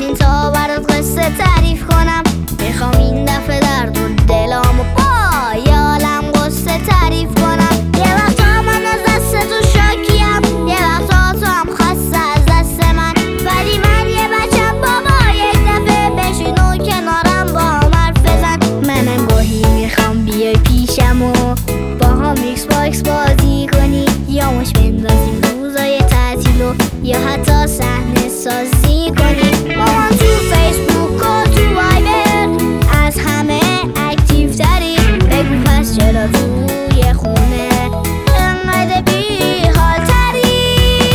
بشین تا برات قصه تعریف کنم. میخوام این دفعه درد و دلامو با یالم قصه تعریف کنم. یه وقتا من از دست تو شاکیم، یه وقتا تو هم خسته از دست من، ولی من یه بچم بابا. یک دفعه بشین و کنارم با هم حرف بزن. منم گاهی میخوام بیای پیشم و با هم ایکس باکس بازی کنی، یا مش بندازیم روزای تعطیل و یا حتی صحنه سازی کنی. مامان تو فیسبوک و تو وایبر از همه اکتیو تری، بگو پس چرا توی خونه انقدر بی حال تری؟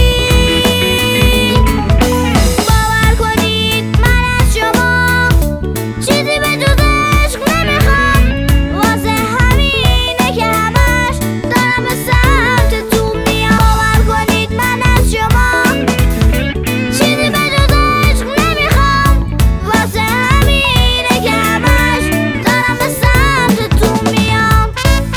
باور کنید من از شما چیزی به جز عشق نمیخوام، واسه همینه که همش دارم به سمت تو میام. باور کنید من از شما چیزی به جز عشق نمیخوام، واسه همینه که همش دارم به سمت تو میام.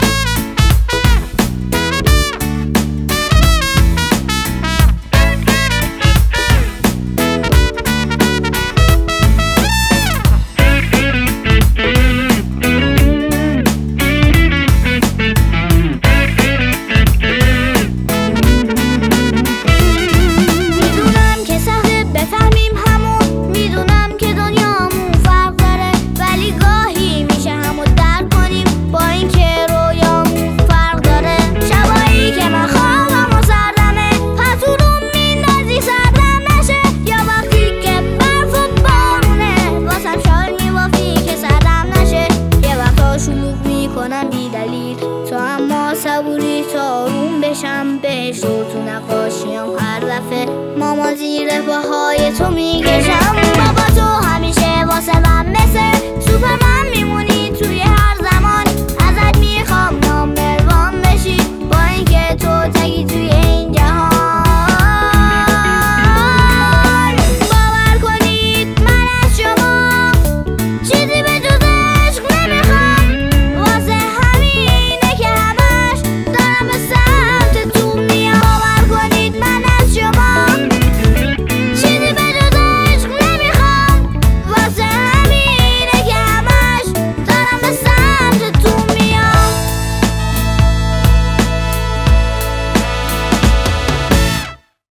میدونم که سخته بفهمیم همون، میدونم که دنیامون فرق داره، ولی گاهی میشه همو درک کنیم با اینکه رویامون فرق داره. شبایی که من خوابم و سردمه، پتونون میندازی سردم نشه، یا وقتی که برف و بارونه واسم شال میبافی که سردم نشه. یه وقتا شلوغ میکنم بی دلیل تو، اما صبوری تا آروم بشم بهش رو تو نقاشیم هر دفعه ماما زیر پاهای تو میکشم.